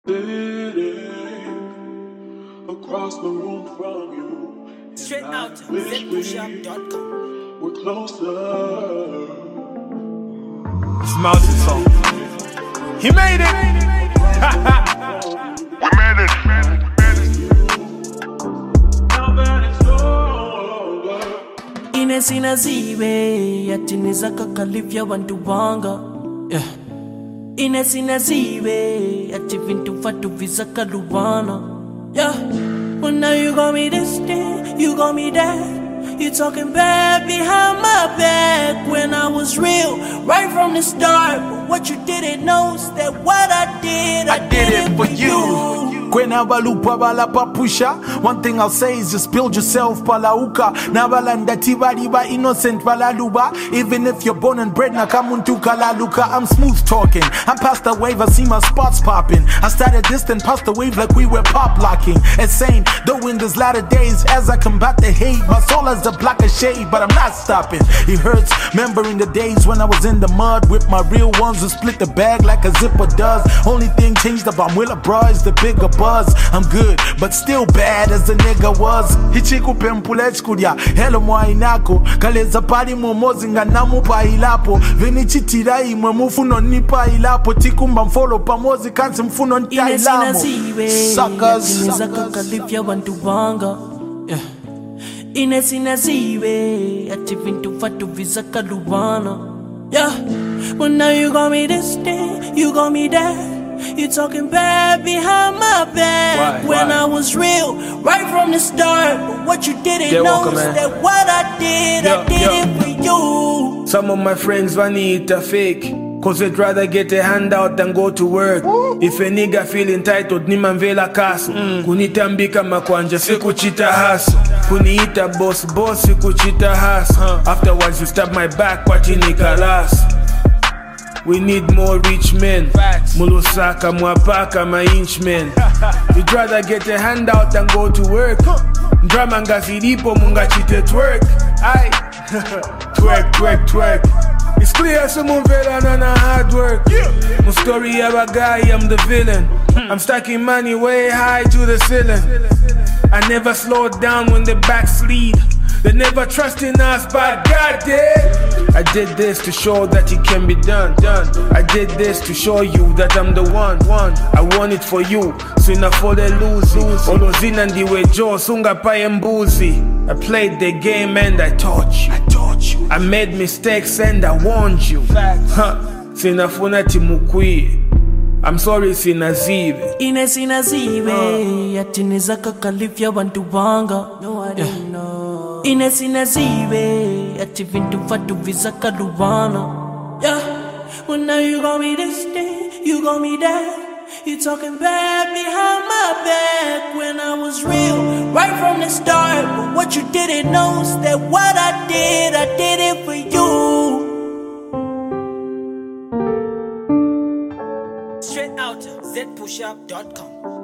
Across the room from you. Straight out to ZPushUp.com. We're closer. It's Mountain Song. He made it. We made it. Now that it's over. Inesina zibe yatiniza kakalivya wantu wanga. Yeah. Inesina zibe yati vintu vatu vizaka luwana. Yeah. Well, now you got me this day, you got me that. You talking bad behind my back when I was real right from the start. But what you didn't know is that what I did it for you. Kwenabalupa balapapusha. One thing I'll say is just build yourself palauka. Nabalanda tibariba innocent balaluba. Even if you're born and bred nakamuntu kalaluka. I'm smooth talking, I'm past the wave, I see my spots popping. I started distant past the wave like we were pop locking. Insane, though in these latter days as I combat the hate, my soul has a blacker shade, but I'm not stopping. It hurts, remembering the days when I was in the mud with my real ones who split the bag like a zipper does. Only thing changed about Willa bro is the bigger buzz. I'm good, but still bad as the nigga was. Hichiku pempulech kudia, hello mwainako. Kaleza pari momozi nga namu pa ilapo. Veni chitira imwe mufuno nipa ilapo. Tikumba mfolo pamozi kansi mfuno nita ilamo. Suckers. Inezaka kalivya wantu wanga. Inesina zibe ati vintu vatu vizaka luwana. Yeah. Well, now you got me this day, you got me that. You talking bad behind my back when I was real right from the start. But what you didn't know is that what I did it for you. Some of my friends vanita fake, cause they'd rather get a handout than go to work. If a nigga feel entitled, nimamvela kaso. Kunitambika makwanja, sikuchita haso. Kuniita boss, sikuchita haso. Afterwards you stab my back, watching kalas. We need more rich men. Mulusaka, Mwapaka, my inch men. You'd rather get a handout than go to work. Drama ngazilipo mungachite twerk. Aye. twerk. It's clear someone fell on a hard work. My story of a guy, I'm the villain. I'm stacking money way high to the ceiling. I never slowed down when they backslid. They never trust in us, but God did. I did this to show that it can be done. I did this to show you that I'm the one. I want it for you, so ina for the lose. Olozina ndiwe jo, sunga paye mbuzi. I played the game and I taught you. I made mistakes and I warned you. Sinafuna timukwi. I'm sorry sinazibe. Inesina zibe yatinizaka kalivya wantu wanga. No, I didn't know. Inesina zibe ati vintu vatu vizaka luwana. Yeah. Well, now you got me this day, you got me that. You talking bad behind my back when I was real right from the start. But what you didn't know is that what I did it for you. Straight out to ZPushUp.com.